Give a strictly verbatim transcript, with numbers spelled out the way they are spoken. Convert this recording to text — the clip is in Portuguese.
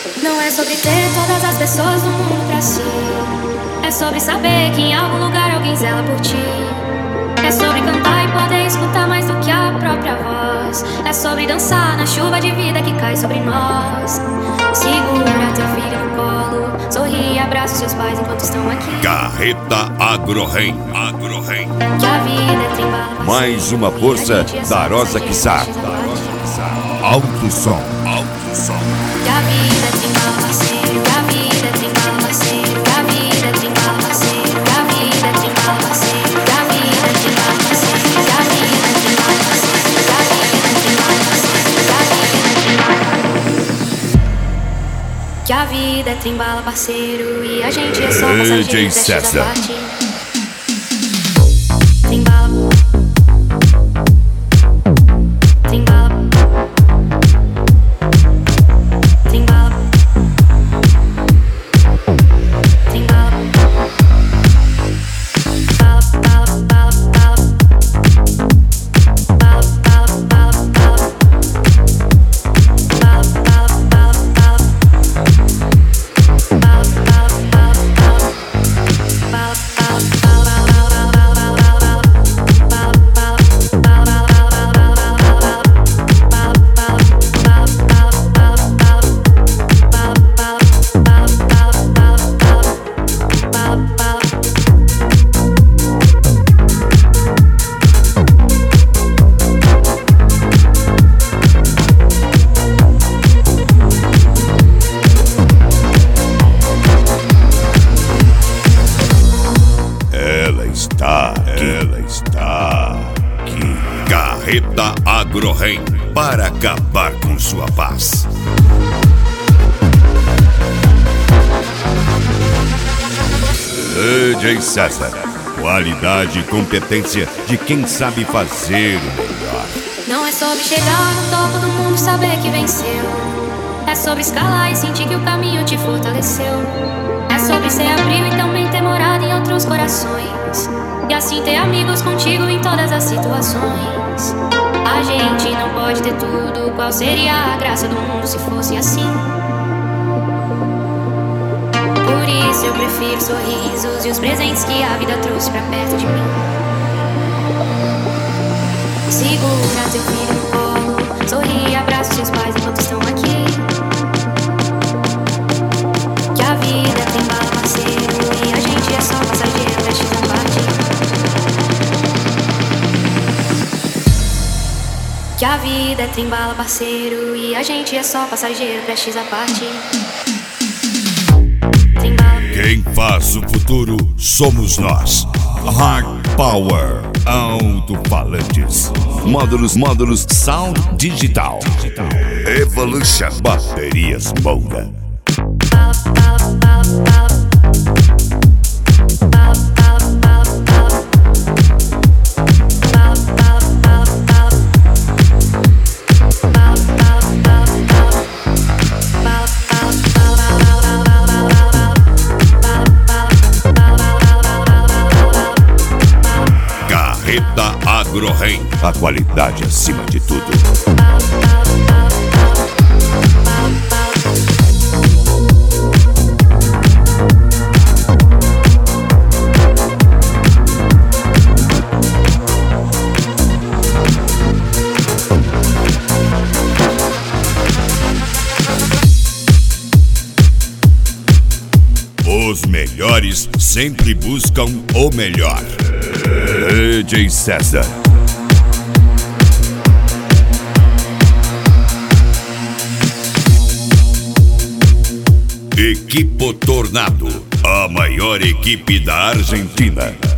Não é sobre ter todas as pessoas do mundo pra si. É sobre saber que em algum lugar alguém zela por ti. É sobre cantar e poder escutar mais do que a própria voz. É sobre dançar na chuva de vida que cai sobre nós. Segura teu filho no colo, sorri e abraça seus pais enquanto estão aqui. Carreta Agrorem, Agrorem. Que a vida é trembala. Mais uma força da Rosa Quiçá. Alto som, alto som. Que a vida é trembala, parceiro. Que a vida é trembala, parceiro. Que a vida é trembala, parceiro. Que a vida é trembala, parceiro. Que a vida é trembala, parceiro. Que a vida é trembala, parceiro. Que a vida é trembala, parceiro. Que a vida é trembala. Que a vida é trembala, parceiro. E a gente é só passageiro. D J César. Trembala. Ela está aqui. Carreta Agrorem, para acabar com sua paz. D J César. Qualidade e competência de quem sabe fazer o melhor. Não é sobre chegar no topo do mundo e saber que venceu. É sobre escalar e sentir que o caminho te fortaleceu. É sobre ser abrigo e também ter morado em outros corações. E assim ter amigos contigo em todas as situações. A gente não pode ter tudo. Qual seria a graça do mundo se fosse assim? Por isso eu prefiro sorrisos e os presentes que a vida trouxe pra perto de mim. Segura teu filho no colo, sorri e abraça seus pais enquanto estão aqui. Que a vida tem bala, parceiro, e a gente é só passageiro, prestes a partir. Que a vida é trembala, parceiro, e a gente é só passageiro, prestes a partir. Quem faz o futuro somos nós. Hard Power Alto-falantes. Módulos, módulos Sound Digital. Evolution. Baterias Monga. Carreta Agrorem, A qualidade acima de tudo. Os melhores sempre buscam o melhor. D J César. Equipo Tornado, a maior equipe da Argentina.